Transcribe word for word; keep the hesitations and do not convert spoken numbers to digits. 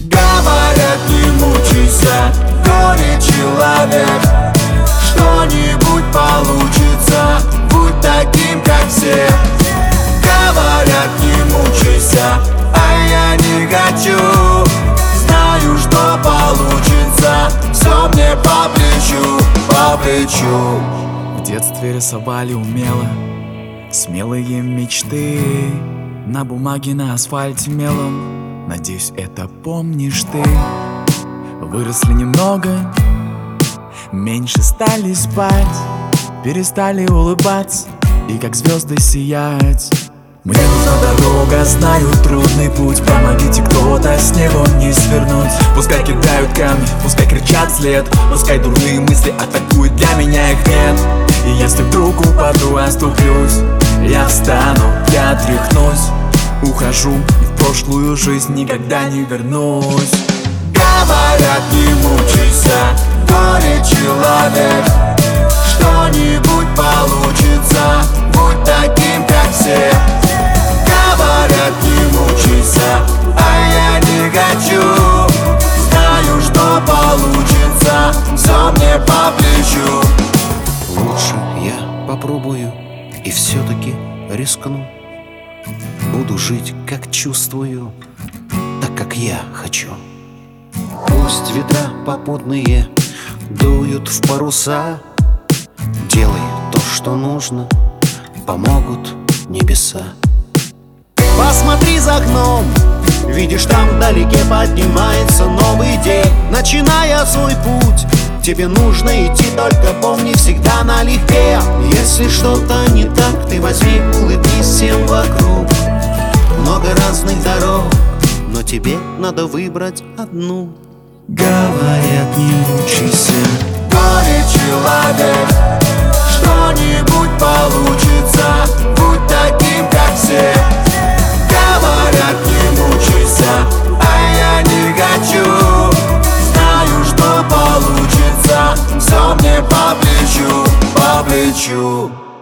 Говорят, не мучайся, горе человек, что-нибудь получится, будь таким, как все. Говорят, не мучайся, а я не хочу. Знаю, что получится, все мне по плечу, по плечу. В детстве рисовали умело смелые мечты на бумаге, на асфальте мелом. Надеюсь, это помнишь ты. Выросли немного, меньше стали спать, перестали улыбаться и как звезды сиять. Мне нужна дорога, знаю трудный путь. Помогите кто-то с него не свернуть. Пускай кидают камни, пускай кричат вслед, пускай дурные мысли атакуют, для меня их нет. И если вдруг упаду, оступлюсь, я встану, я отряхнусь. Ухожу и в прошлую жизнь никогда не вернусь. Говорят, не мучайся, горе человек, что-нибудь получится, будь таким, как все. Говорят, не мучайся, а я не хочу. Знаю, что получится, все мне по плечу. Лучше я попробую и все-таки рискну. Буду жить, как чувствую, так, как я хочу. Пусть ветра попутные дуют в паруса. Делай то, что нужно, помогут небеса. Посмотри за окном, видишь, там вдалеке поднимается новый день. Начиная свой путь, тебе нужно идти, только помни, всегда налегке. Если что-то не так, ты возьми, улыбнись всем вокруг. Много разных дорог, но тебе надо выбрать одну. Говорят, не мучайся, горе человек, что-нибудь получится, будь таким, как все. Говорят, не мучайся, а я не хочу. Знаю, что получится, все мне по плечу, по плечу.